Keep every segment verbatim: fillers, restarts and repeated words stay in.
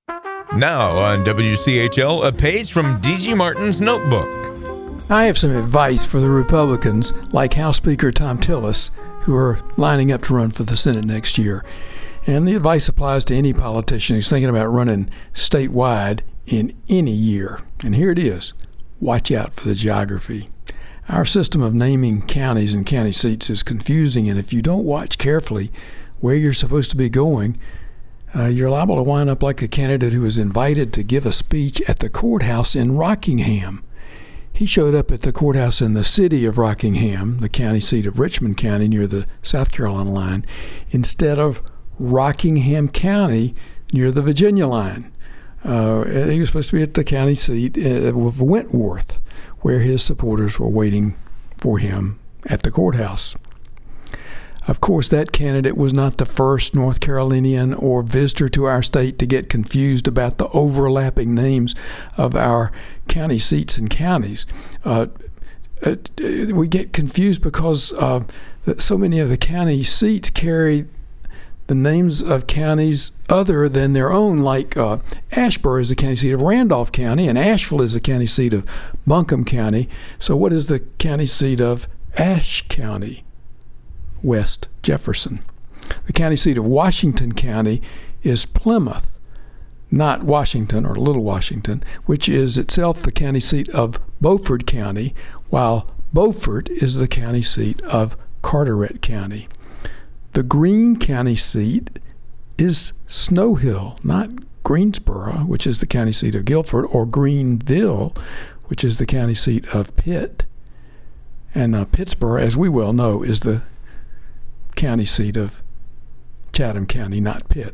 Now on W C H L, a page from D G Martin's notebook. I have some advice for the Republicans, like House Speaker Thom Tillis, who are lining up to run for the Senate next year. And the advice applies to any politician who's thinking about running statewide in any year. And here it is. Watch out for the geography. Our system of naming counties and county seats is confusing, and if you don't watch carefully where you're supposed to be going, uh, you're liable to wind up like a candidate who was invited to give a speech at the courthouse in Rockingham. He showed up at the courthouse in the city of Rockingham, the county seat of Richmond County near the South Carolina line, instead of Rockingham County near the Virginia line. Uh, he was supposed to be at the county seat of Wentworth, where his supporters were waiting for him at the courthouse. Of course, that candidate was not the first North Carolinian or visitor to our state to get confused about the overlapping names of our county seats and counties. Uh, uh, we get confused because uh, so many of the county seats carry the names of counties other than their own, like uh, Asheboro is the county seat of Randolph County, and Asheville is the county seat of Buncombe County. So what is the county seat of Ashe County? West Jefferson. The county seat of Washington County is Plymouth, not Washington or Little Washington, which is itself the county seat of Beaufort County, while Beaufort is the county seat of Carteret County. The Greene County seat is Snow Hill, not Greensboro, which is the county seat of Guilford, or Greenville, which is the county seat of Pitt. And uh, Pittsburgh, as we well know, is the county seat of Chatham County, not Pitt.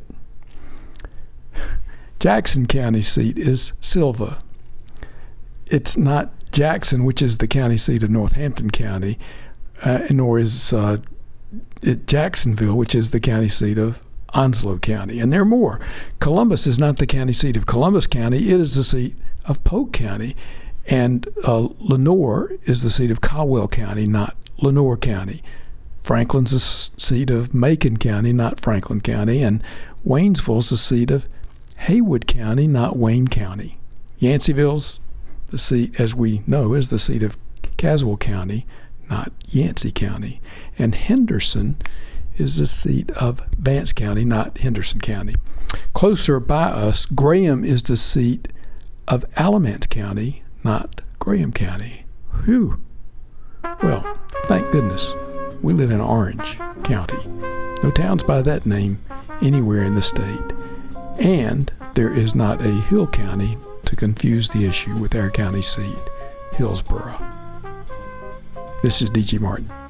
Jackson County seat is Sylva. It's not Jackson, which is the county seat of Northampton County, uh, nor is uh, it Jacksonville, which is the county seat of Onslow County. And there are more. Columbus is not the county seat of Columbus County. It is the seat of Polk County. And uh, Lenoir is the seat of Caldwell County, not Lenoir County. Franklin's the seat of Macon County, not Franklin County. And Waynesville's the seat of Haywood County, not Wayne County. Yanceyville's the seat, as we know, is the seat of Caswell County, not Yancey County. And Henderson is the seat of Vance County, not Henderson County. Closer by us, Graham is the seat of Alamance County, not Graham County. Whew. Well, thank goodness we live in Orange County. No towns by that name anywhere in the state. And there is not a Hill County to confuse the issue with our county seat, Hillsborough. This is D G Martin.